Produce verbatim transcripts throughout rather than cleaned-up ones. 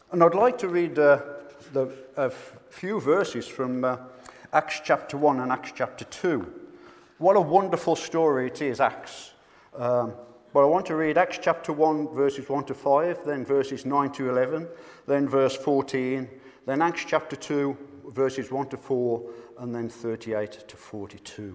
And I'd like to read uh, the, a few verses from uh, Acts chapter one and Acts chapter two. What a wonderful story it is, Acts. Um, but I want to read Acts chapter one, verses one to five, then verses nine to eleven, then verse fourteen, then Acts chapter two, verses one to four, and then thirty-eight to forty-two.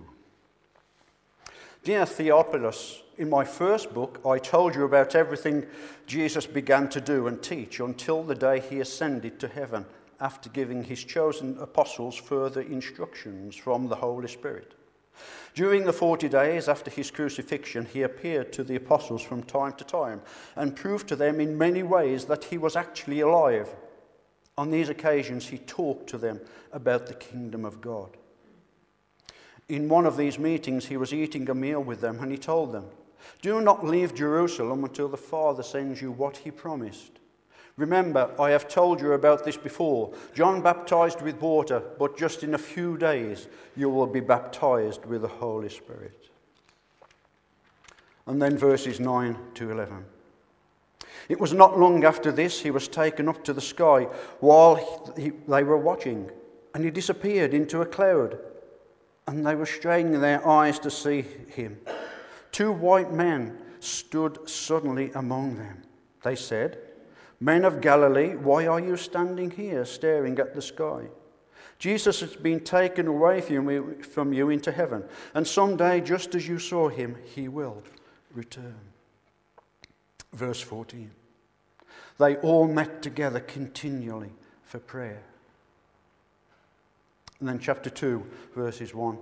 Dear Theophilus, in my first book, I told you about everything Jesus began to do and teach until the day he ascended to heaven, after giving his chosen apostles further instructions from the Holy Spirit. During the forty days after his crucifixion, he appeared to the apostles from time to time and proved to them in many ways that he was actually alive. On these occasions, he talked to them about the kingdom of God. In one of these meetings, he was eating a meal with them, and he told them, "Do not leave Jerusalem until the Father sends you what he promised. Remember, I have told you about this before. John baptized with water, but just in a few days you will be baptized with the Holy Spirit." And then verses nine to eleven. It was not long after this he was taken up to the sky while he, they were watching, and he disappeared into a cloud, and they were straining their eyes to see him. Two white men stood suddenly among them. They said, "Men of Galilee, why are you standing here staring at the sky? Jesus has been taken away from you, from you into heaven, and someday, just as you saw him, he will return." Verse fourteen. They all met together continually for prayer. And then chapter two, verses one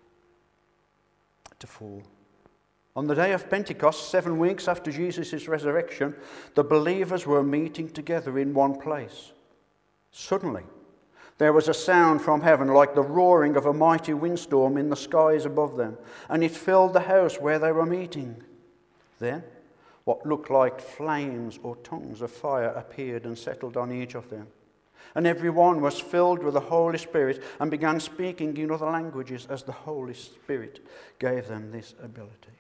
to four. On the day of Pentecost, seven weeks after Jesus' resurrection, the believers were meeting together in one place. Suddenly, there was a sound from heaven like the roaring of a mighty windstorm in the skies above them, and it filled the house where they were meeting. Then, what looked like flames or tongues of fire appeared and settled on each of them. And everyone was filled with the Holy Spirit and began speaking in other languages as the Holy Spirit gave them this ability.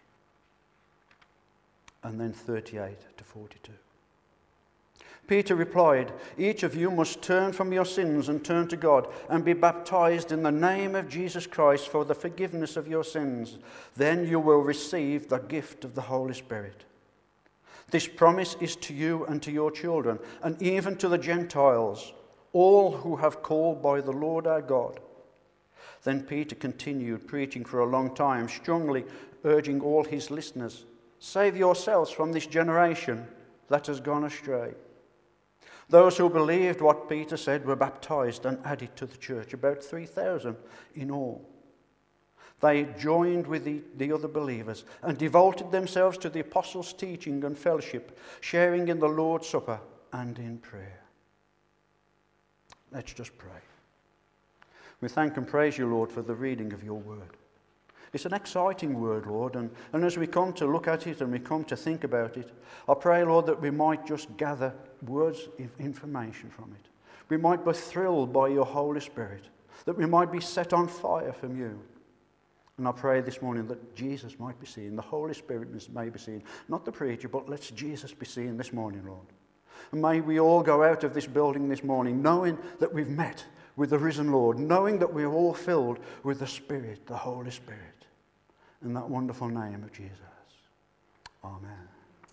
And then thirty-eight to forty-two. Peter replied, "Each of you must turn from your sins and turn to God and be baptized in the name of Jesus Christ for the forgiveness of your sins. Then you will receive the gift of the Holy Spirit. This promise is to you and to your children, and even to the Gentiles, all who have called by the Lord our God." Then Peter continued preaching for a long time, strongly urging all his listeners, "Save yourselves from this generation that has gone astray." Those who believed what Peter said were baptized and added to the church, about three thousand in all. They joined with the, the other believers and devoted themselves to the apostles' teaching and fellowship, sharing in the Lord's Supper and in prayer. Let's just pray. We thank and praise you, Lord, for the reading of your word. It's an exciting word, Lord, and, and as we come to look at it and we come to think about it, I pray, Lord, that we might just gather words of information from it. We might be thrilled by your Holy Spirit, that we might be set on fire from you. And I pray this morning that Jesus might be seen, the Holy Spirit may be seen, not the preacher, but let Jesus be seen this morning, Lord. And may we all go out of this building this morning knowing that we've met with the risen Lord, knowing that we're all filled with the Spirit, the Holy Spirit. In that wonderful name of Jesus. Amen.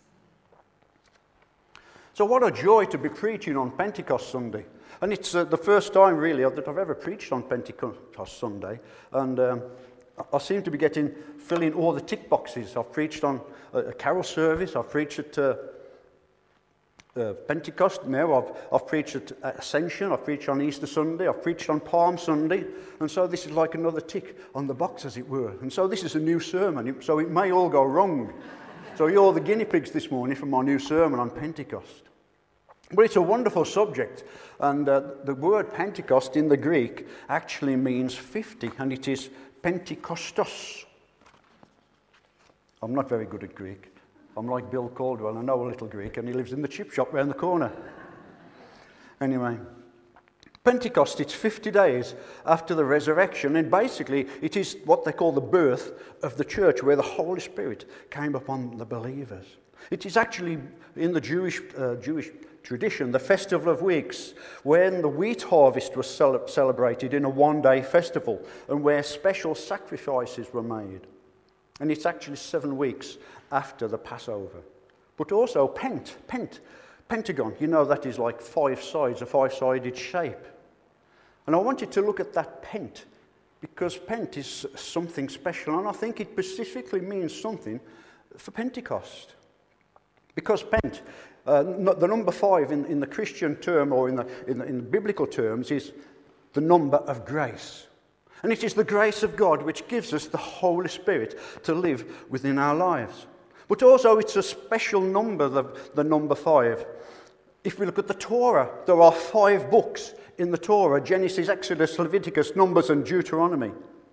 So what a joy to be preaching on Pentecost Sunday. And it's uh, the first time really that I've ever preached on Pentecost Sunday. And um, I seem to be getting, filling all the tick boxes. I've preached on a, a carol service. I've preached at uh, uh, Pentecost now. I've, I've preached at Ascension. I've preached on Easter Sunday. I've preached on Palm Sunday. And so this is like another tick on the box, as it were. And so this is a new sermon. So it may all go wrong. So you're the guinea pigs this morning for my new sermon on Pentecost. But it's a wonderful subject. And uh, the word Pentecost in the Greek actually means fifty. And it is Pentekostos. I'm not very good at Greek. I'm like Bill Caldwell. I know a little Greek, and he lives in the chip shop round the corner. Anyway, Pentecost, it's fifty days after the resurrection, and basically it is what they call the birth of the church, where the Holy Spirit came upon the believers. It is actually, in the Jewish uh, Jewish tradition, the Festival of Weeks, when the wheat harvest was cele- celebrated in a one-day festival and where special sacrifices were made. And it's actually seven weeks after the Passover. But also Pent, Pent, Pentagon, you know that is like five sides, a five-sided shape. And I wanted to look at that Pent, because Pent is something special, and I think it specifically means something for Pentecost. Because Pent, uh, the number five in, in the Christian term, or in the, in the in the biblical terms, is the number of grace. And it is the grace of God which gives us the Holy Spirit to live within our lives. But also it's a special number, the, the number five. If we look at the Torah, there are five books in the Torah: Genesis, Exodus, Leviticus, Numbers, and Deuteronomy.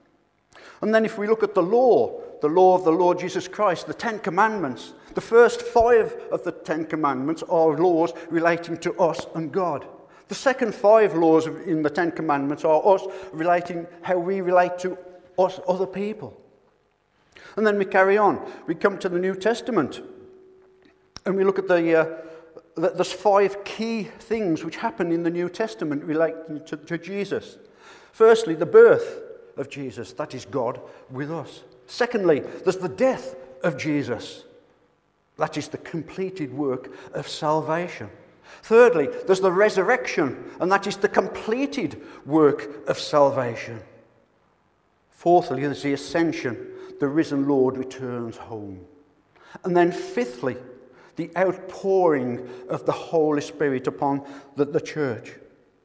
And then if we look at the law, the law of the Lord Jesus Christ, the Ten Commandments, the first five of the Ten Commandments are laws relating to us and God. The second five laws in the Ten Commandments are us relating how we relate to us, other people. And then we carry on. We come to the New Testament, and we look at the... Uh, There's five key things which happen in the New Testament relating to, to Jesus. Firstly, the birth of Jesus, that is God with us. Secondly, there's the death of Jesus. That is the completed work of salvation. Thirdly, there's the resurrection, and that is the completed work of salvation. Fourthly, there's the ascension. The risen Lord returns home. And then fifthly, the outpouring of the Holy Spirit upon the, the church.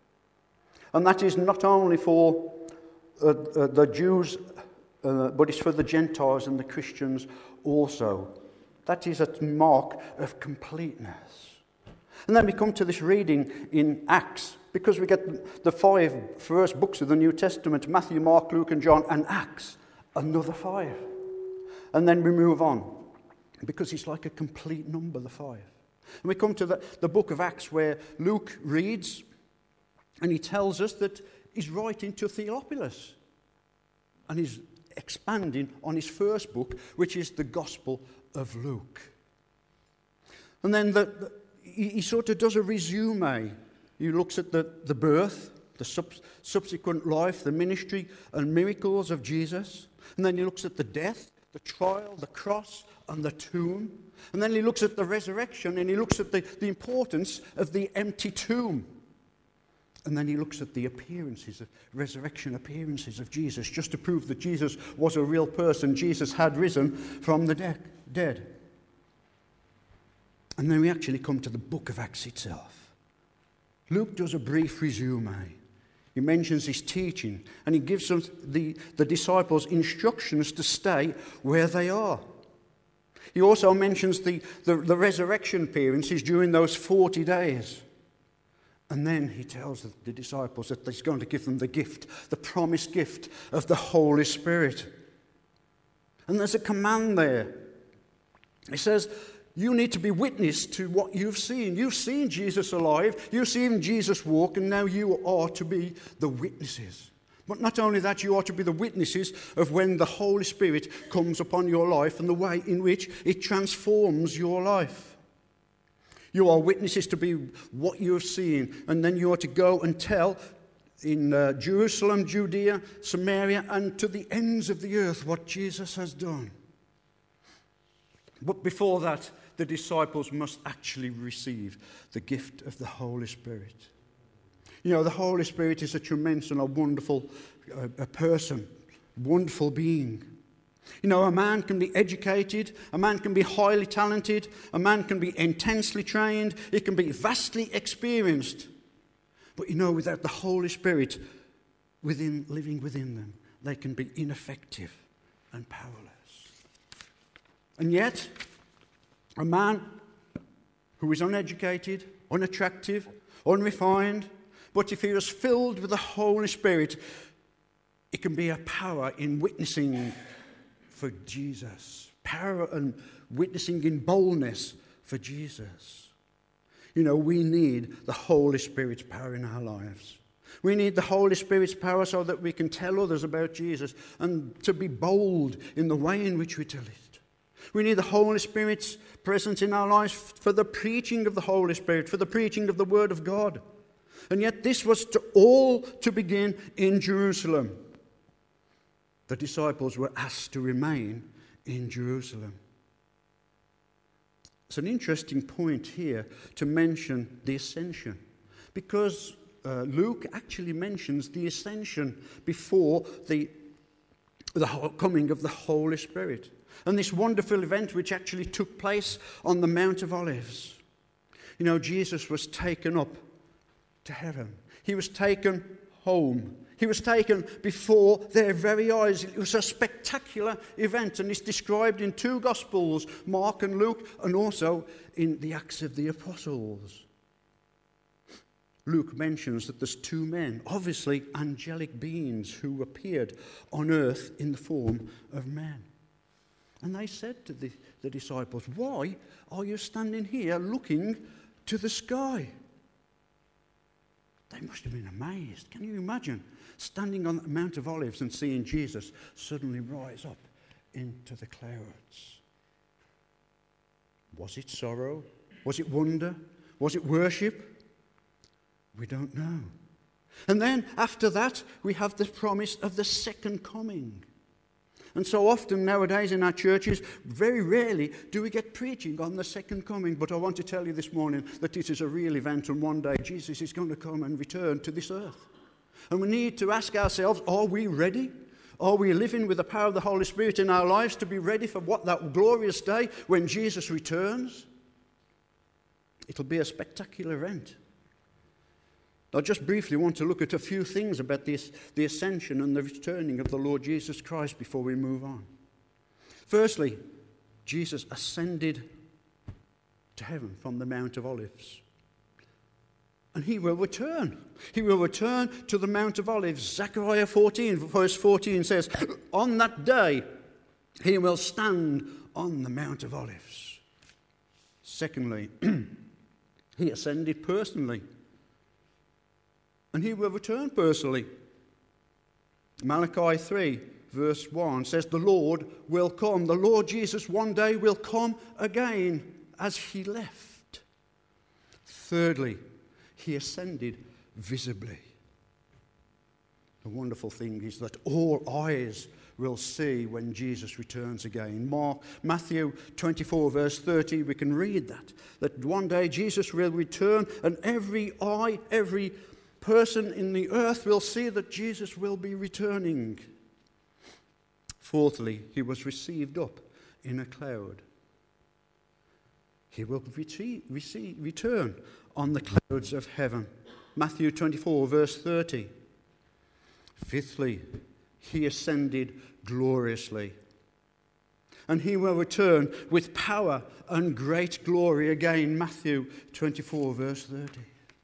And that is not only for uh, uh, the Jews, uh, but it's for the Gentiles and the Christians also. That is a mark of completeness. And then we come to this reading in Acts, because we get the five first books of the New Testament: Matthew, Mark, Luke, and John, and Acts, another five. And then we move on, because it's like a complete number, the five. And we come to the, the book of Acts, where Luke reads, and he tells us that he's writing to Theophilus, and he's expanding on his first book, which is the Gospel of Luke. And then the, the, he, he sort of does a resume. He looks at the, the birth, the sub, subsequent life, the ministry and miracles of Jesus. And then he looks at the death, the trial, the cross, and the tomb. And then he looks at the resurrection, and he looks at the, the importance of the empty tomb. And then he looks at the appearances, of resurrection appearances of Jesus, just to prove that Jesus was a real person. Jesus had risen from the de- dead. And then we actually come to the book of Acts itself. Luke does a brief resume. He mentions his teaching, and he gives them the, the disciples instructions to stay where they are. He also mentions the, the, the resurrection appearances during those forty days. And then he tells the, the disciples that he's going to give them the gift, the promised gift of the Holy Spirit. And there's a command there. He says, you need to be witness to what you've seen. You've seen Jesus alive. You've seen Jesus walk, and now you are to be the witnesses. But not only that, you are to be the witnesses of when the Holy Spirit comes upon your life and the way in which it transforms your life. You are witnesses to be what you have seen, and then you are to go and tell in uh, Jerusalem, Judea, Samaria, and to the ends of the earth what Jesus has done. But before that, the disciples must actually receive the gift of the Holy Spirit. You know, the Holy Spirit is a tremendous and a wonderful uh, a person, wonderful being. You know, a man can be educated, a man can be highly talented, a man can be intensely trained, he can be vastly experienced. But you know, without the Holy Spirit within living within them, they can be ineffective and powerless. And yet, a man who is uneducated, unattractive, unrefined, but if he is filled with the Holy Spirit, it can be a power in witnessing for Jesus. Power and witnessing in boldness for Jesus. You know, we need the Holy Spirit's power in our lives. We need the Holy Spirit's power so that we can tell others about Jesus and to be bold in the way in which we tell it. We need the Holy Spirit's presence in our lives for the preaching of the Holy Spirit, for the preaching of the Word of God. And yet this was to all to begin in Jerusalem. The disciples were asked to remain in Jerusalem. It's an interesting point here to mention the ascension, because uh, Luke actually mentions the ascension before the, the coming of the Holy Spirit. And this wonderful event which actually took place on the Mount of Olives. You know, Jesus was taken up to heaven. He was taken home. He was taken before their very eyes. It was a spectacular event, and it's described in two Gospels, Mark and Luke, and also in the Acts of the Apostles. Luke mentions that there's two men, obviously angelic beings, who appeared on earth in the form of men. And they said to the, the disciples, "Why are you standing here looking to the sky?" They must have been amazed. Can you imagine standing on the Mount of Olives and seeing Jesus suddenly rise up into the clouds? Was it sorrow? Was it wonder? Was it worship? We don't know. And then after that, we have the promise of the second coming. And so often nowadays in our churches, very rarely do we get preaching on the second coming. But I want to tell you this morning that it is a real event, and one day Jesus is going to come and return to this earth. And we need to ask ourselves, are we ready? Are we living with the power of the Holy Spirit in our lives to be ready for what that glorious day when Jesus returns? It'll be a spectacular event. I just briefly want to look at a few things about this, the ascension and the returning of the Lord Jesus Christ before we move on. Firstly, Jesus ascended to heaven from the Mount of Olives. And he will return. He will return to the Mount of Olives. Zechariah fourteen, verse fourteen says, "On that day he will stand on the Mount of Olives." Secondly, he ascended personally. And he will return personally. Malachi three, verse one says, "The Lord will come." The Lord Jesus one day will come again as he left. Thirdly, he ascended visibly. The wonderful thing is that all eyes will see when Jesus returns again. Mark, Matthew twenty-four, verse thirty, we can read that. That one day Jesus will return, and every eye, every person in the earth will see that Jesus will be returning. Fourthly, he was received up in a cloud. He will receive, receive, return on the clouds of heaven. Matthew twenty-four, verse thirty. Fifthly, he ascended gloriously. And he will return with power and great glory again. Matthew twenty-four, verse thirty.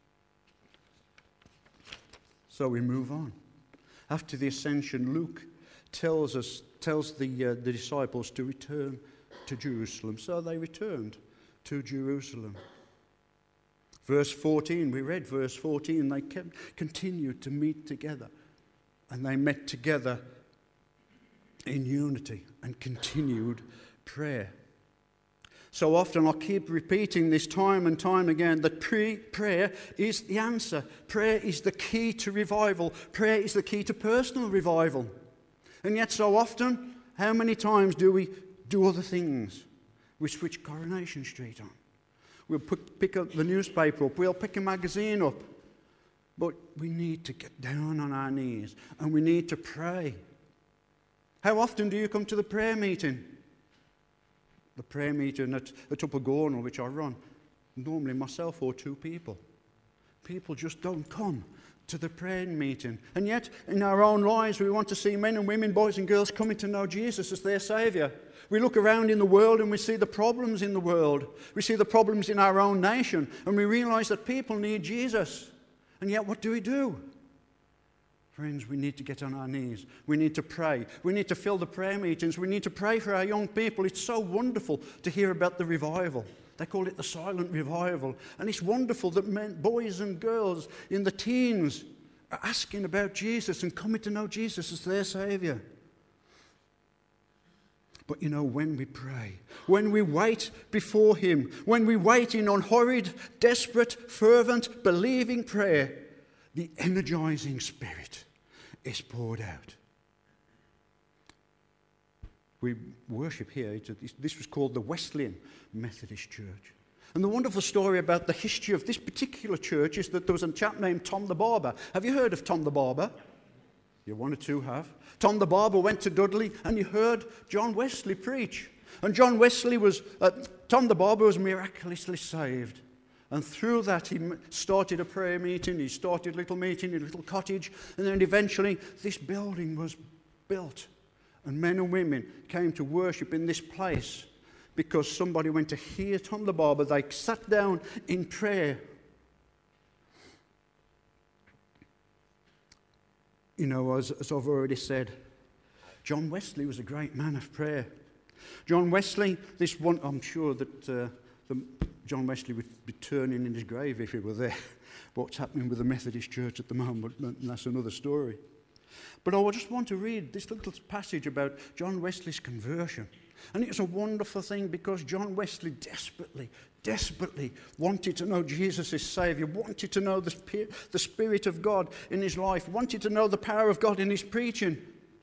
So we move on. After the ascension, Luke tells us, tells the, uh, the disciples to return to Jerusalem. So they returned to Jerusalem. Verse fourteen, we read verse fourteen, they kept, continued to meet together. And they met together in unity and continued prayer. So often I keep repeating this time and time again that pre- prayer is the answer. Prayer is the key to revival. Prayer is the key to personal revival. And yet so often, how many times do we do other things? We switch Coronation Street on. We'll put, pick up the newspaper up. We'll pick a magazine up. But we need to get down on our knees and we need to pray. How often do you come to the prayer meeting? The prayer meeting at, at Upper Gornal, which I run, normally myself or two people. People just don't come to the prayer meeting. And yet, in our own lives, we want to see men and women, boys and girls, coming to know Jesus as their Saviour. We look around in the world and we see the problems in the world. We see the problems in our own nation. And we realise that people need Jesus. And yet, what do we do? Friends, we need to get on our knees. We need to pray. We need to fill the prayer meetings. We need to pray for our young people. It's so wonderful to hear about the revival. They call it the silent revival. And it's wonderful that men, boys and girls in the teens are asking about Jesus and coming to know Jesus as their Saviour. But you know, when we pray, when we wait before him, when we wait in unhurried, desperate, fervent, believing prayer, the energizing Spirit is poured out. We worship here. This was called the Wesleyan Methodist Church. And the wonderful story about the history of this particular church is that there was a chap named Tom the Barber. Have you heard of Tom the Barber? You one or two have. Tom the Barber went to Dudley and he heard John Wesley preach. And John Wesley was, uh, Tom the Barber was miraculously saved. And through that he started a prayer meeting, he started a little meeting in a little cottage, and then eventually this building was built. And men and women came to worship in this place because somebody went to hear Tom the Barber. They sat down in prayer. You know, as, as I've already said, John Wesley was a great man of prayer. John Wesley, this one, I'm sure that uh, the, John Wesley would be turning in his grave if he were there. What's happening with the Methodist Church at the moment, that's another story. But I just want to read this little passage about John Wesley's conversion. And it's a wonderful thing because John Wesley desperately, desperately wanted to know Jesus as Saviour, wanted to know the, the Spirit of God in his life, wanted to know the power of God in his preaching.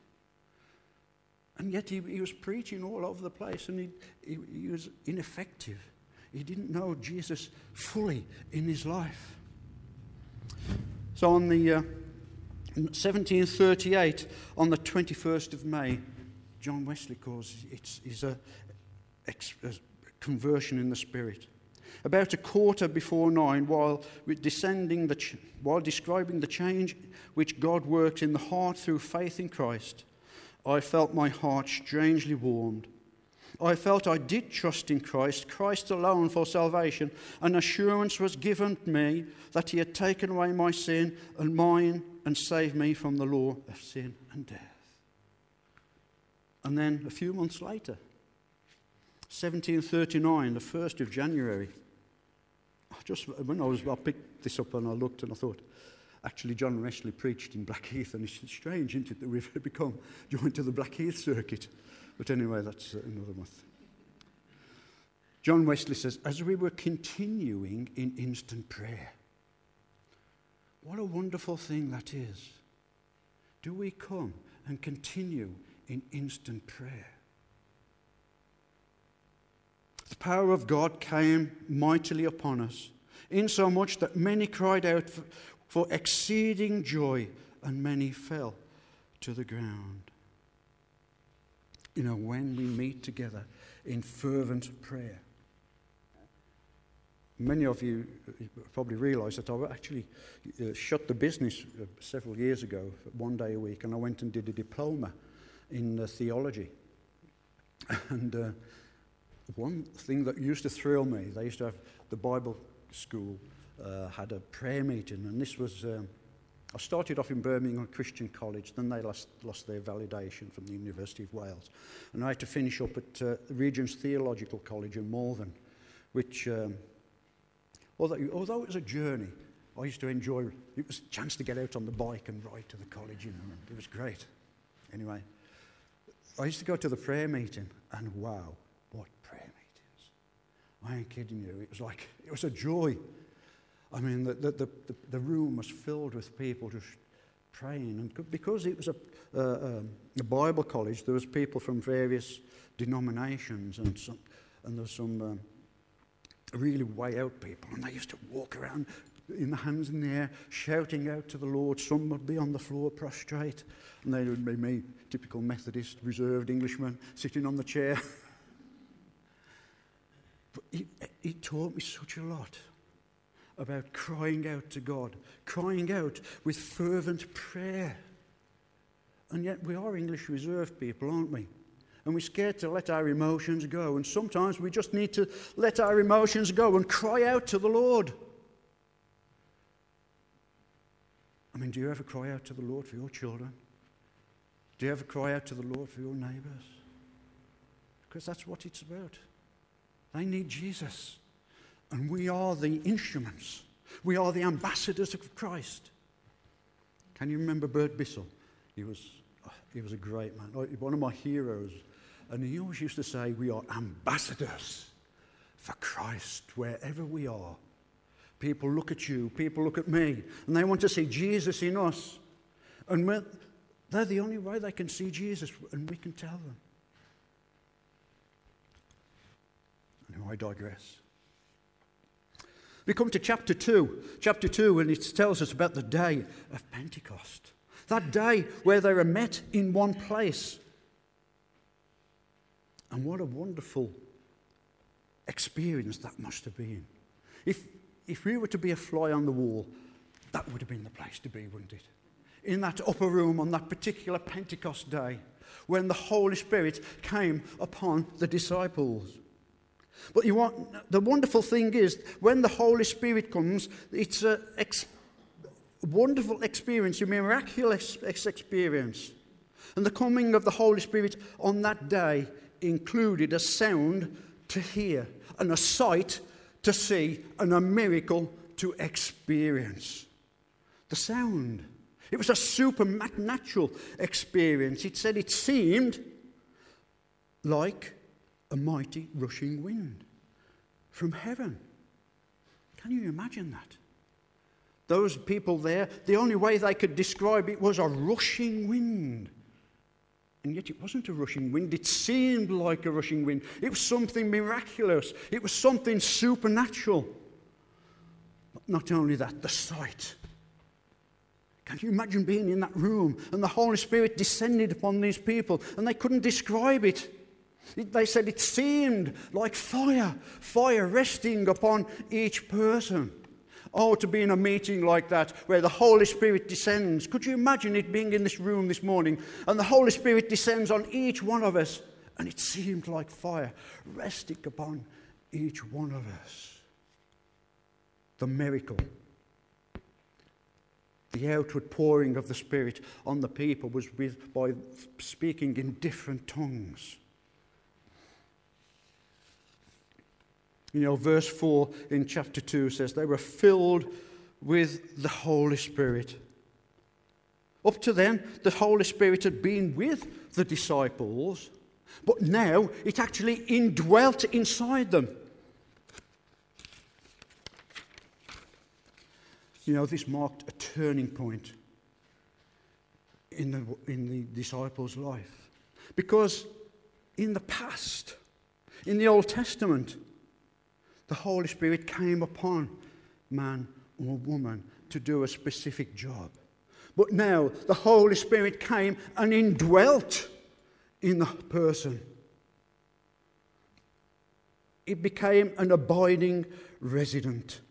And yet he, he was preaching all over the place and he, he, he was ineffective. He didn't know Jesus fully in his life. So on the uh, seventeen thirty-eight, on the twenty-first of May, John Wesley calls it it's a, a conversion in the Spirit. About a quarter before nine, while descending the ch- while describing the change which God works in the heart through faith in Christ, I felt my heart strangely warmed. I felt I did trust in Christ, Christ alone for salvation. An assurance was given me that he had taken away my sin and mine and saved me from the law of sin and death. And then a few months later, seventeen thirty-nine, the first of January, I just when I was, I picked this up and I looked and I thought, actually John Wesley preached in Blackheath, and it's strange, isn't it, that we've become joined to the Blackheath circuit. But anyway, that's another myth. John Wesley says, as we were continuing in instant prayer, what a wonderful thing that is. Do we come and continue in instant prayer? The power of God came mightily upon us, insomuch that many cried out for, for exceeding joy, and many fell to the ground. You know, when we meet together in fervent prayer. Many of you probably realise that I actually uh, shut the business uh, several years ago, one day a week, and I went and did a diploma in uh, theology. And uh, one thing that used to thrill me, they used to have the Bible school uh, had a prayer meeting, and this was, um, I started off in Birmingham Christian College, then they lost, lost their validation from the University of Wales, and I had to finish up at uh, Regent's Theological College in Malvern, which, um, although, although it was a journey, I used to enjoy, it was a chance to get out on the bike and ride to the college, you know, and it was great. Anyway, I used to go to the prayer meeting, and wow, what prayer meetings. I ain't kidding you, it was like, it was a joy. I mean, the, the, the, the room was filled with people just praying. And because it was a, uh, a Bible college, there was people from various denominations, and some, and there was some um, really way out people. And they used to walk around in the hands in the air, shouting out to the Lord. Some would be on the floor prostrate, and they would be me, typical Methodist, reserved Englishman, sitting on the chair. But he, he taught me such a lot about crying out to God, crying out with fervent prayer. And yet we are English reserved people, aren't we? And we're scared to let our emotions go. And sometimes we just need to let our emotions go and cry out to the Lord. I mean, do you ever cry out to the Lord for your children? Do you ever cry out to the Lord for your neighbours? Because that's what it's about. They need Jesus. And we are the instruments. We are the ambassadors of Christ. Can you remember Bert Bissell? He was, he was a great man. One of my heroes And he always used to say, we are ambassadors for Christ wherever we are. People look at you, people look at me, and they want to see Jesus in us. And we're, they're the only way they can see Jesus, and we can tell them. Anyway, I digress. We come to chapter two. Chapter two, and it tells us about the day of Pentecost. That day where they were met in one place. And what a wonderful experience that must have been. If, if we were to be a fly on the wall, that would have been the place to be, wouldn't it? In that upper room on that particular Pentecost day, when the Holy Spirit came upon the disciples. But you want, the wonderful thing is, when the Holy Spirit comes, it's a ex, wonderful experience, a miraculous experience. And the coming of the Holy Spirit on that day included a sound to hear, and a sight to see, and a miracle to experience. The sound. It was a supernatural experience. It said it seemed like a mighty rushing wind from heaven. Can you imagine that? Those people there, the only way they could describe it was a rushing wind. And yet it wasn't a rushing wind. It seemed like a rushing wind. It was something miraculous. It was something supernatural. But not only that, the sight. Can you imagine being in that room and the Holy Spirit descended upon these people and they couldn't describe it? It, they said it seemed like fire, fire resting upon each person. Oh, to be in a meeting like that where the Holy Spirit descends. Could you imagine it being in this room this morning and the Holy Spirit descends on each one of us and it seemed like fire resting upon each one of us. The miracle. The outward pouring of the Spirit on the people was with, by speaking in different tongues. You know, verse four in chapter two says they were filled with the Holy Spirit. Up to then, the Holy Spirit had been with the disciples, but now it actually indwelt inside them. You know, this marked a turning point in the, in the disciples' life. Because in the past, in the Old Testament, the Holy Spirit came upon man or woman to do a specific job. But now the Holy Spirit came and indwelt in the person. It became an abiding resident.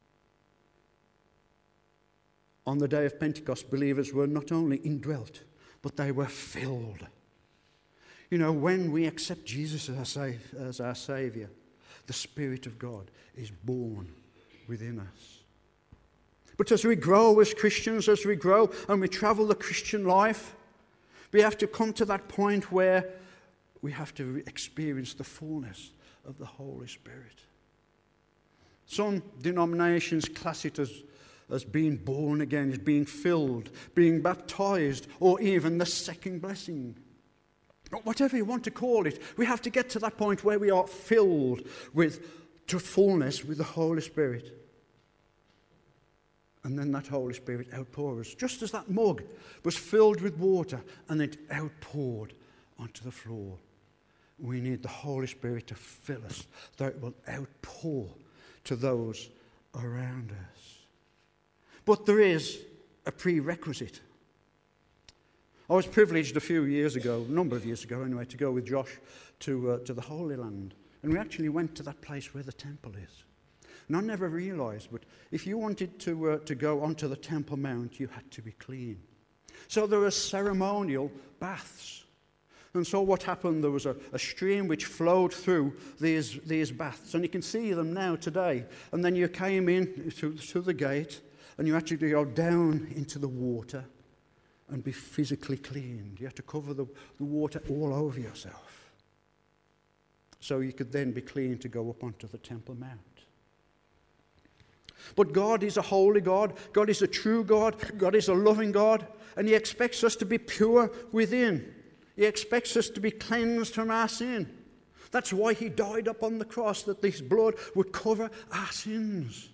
On the day of Pentecost, believers were not only indwelt, but they were filled. You know, when we accept Jesus as our, sav- as our Saviour, the Spirit of God is born within us. But as we grow as Christians, as we grow and we travel the Christian life, we have to come to that point where we have to experience the fullness of the Holy Spirit. Some denominations class it as as being born again, as being filled, being baptized, or even the second blessing. Whatever you want to call it, we have to get to that point where we are filled with, to fullness with the Holy Spirit. And then that Holy Spirit outpours, just as that mug was filled with water and it outpoured onto the floor. We need the Holy Spirit to fill us, that it will outpour to those around us. But there is a prerequisite. I was privileged a few years ago, a number of years ago anyway, to go with Josh to uh, to the Holy Land. And we actually went to that place where the temple is. And I never realised, but if you wanted to uh, to go onto the Temple Mount, you had to be clean. So there were ceremonial baths. And so what happened, there was a, a stream which flowed through these, these baths. And you can see them now today. And then you came in to, to the gate, and you actually go down into the water and be physically cleaned. You have to cover the, the water all over yourself. So you could then be clean to go up onto the Temple Mount. But God is a holy God. God is a true God. God is a loving God. And He expects us to be pure within. He expects us to be cleansed from our sin. That's why he died upon the cross, that this blood would cover our sins.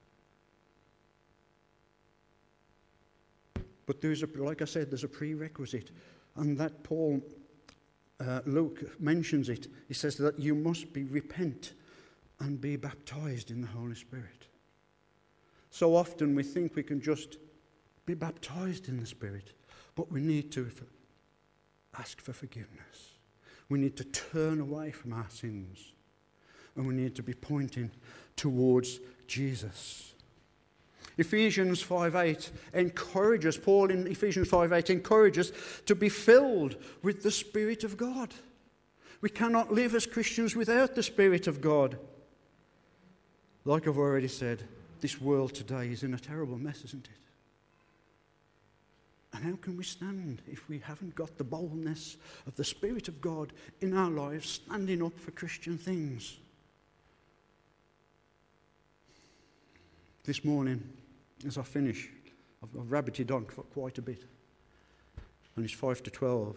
But there's a, like I said, there's a prerequisite, and that Paul, uh, Luke mentions it. He says that you must be repent and be baptized in the Holy Spirit. So often we think we can just be baptized in the Spirit, but we need to ask for forgiveness. We need to turn away from our sins, and we need to be pointing towards Jesus. Ephesians five eight encourages, Paul in Ephesians five eight encourages to be filled with the Spirit of God. We cannot live as Christians without the Spirit of God. Like I've already said, this world today is in a terrible mess, isn't it? And how can we stand if we haven't got the boldness of the Spirit of God in our lives, standing up for Christian things? This morning, as I finish, I've, I've rabbited on for quite a bit. And it's five to twelve.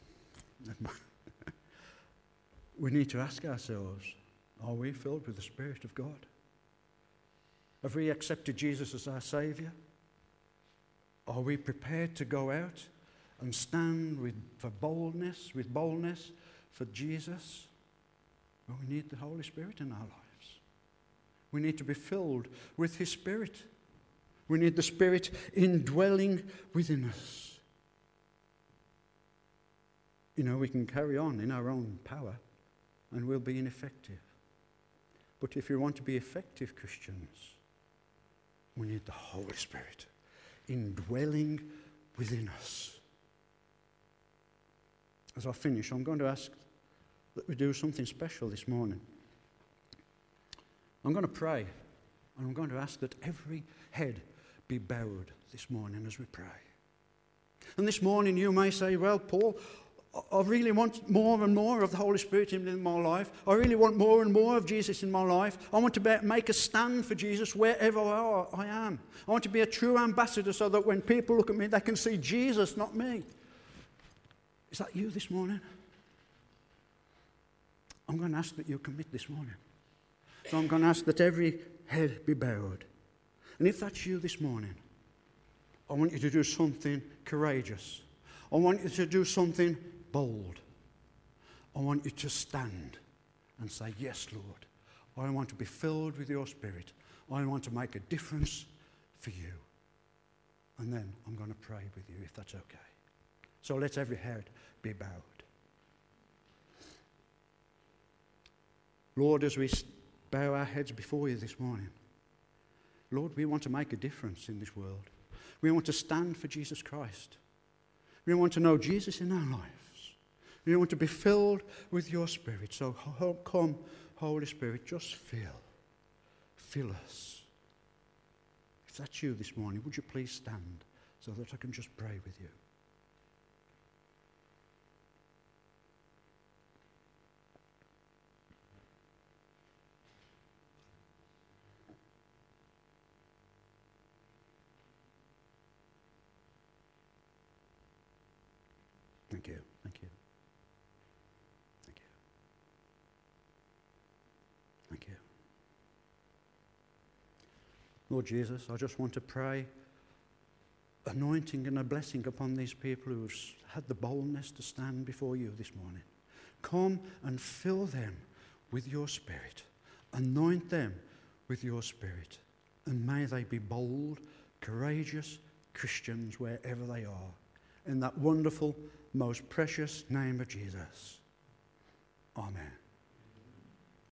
We need to ask ourselves, are we filled with the Spirit of God? Have we accepted Jesus as our Saviour? Are we prepared to go out and stand with for boldness, with boldness for Jesus? Well, we need the Holy Spirit in our lives. We need to be filled with His Spirit. We need the Spirit indwelling within us. You know, we can carry on in our own power and we'll be ineffective. But if we want to be effective Christians, we need the Holy Spirit indwelling within us. As I finish, I'm going to ask that we do something special this morning. I'm going to pray, and I'm going to ask that every head be bowed this morning as we pray. And this morning you may say, well, Paul, I really want more and more of the Holy Spirit in my life. I really want more and more of Jesus in my life. I want to be, make a stand for Jesus wherever I am. I want to be a true ambassador so that when people look at me, they can see Jesus, not me. Is that you this morning? I'm going to ask that you commit this morning. So I'm going to ask that every head be bowed. And if that's you this morning, I want you to do something courageous. I want you to do something bold. I want you to stand and say, yes, Lord, I want to be filled with your Spirit. I want to make a difference for you. And then I'm going to pray with you, if that's okay. So let every head be bowed. Lord, as we bow our heads before you this morning, Lord, we want to make a difference in this world. We want to stand for Jesus Christ. We want to know Jesus in our lives. We want to be filled with your Spirit. So come, Holy Spirit, just fill. Fill us. If that's you this morning, would you please stand so that I can just pray with you? Thank you, thank you, thank you, thank you. Lord Jesus, I just want to pray anointing and a blessing upon these people who have had the boldness to stand before you this morning. Come and fill them with your Spirit. Anoint them with your Spirit. And may they be bold, courageous Christians wherever they are. In that wonderful, most precious name of Jesus. Amen.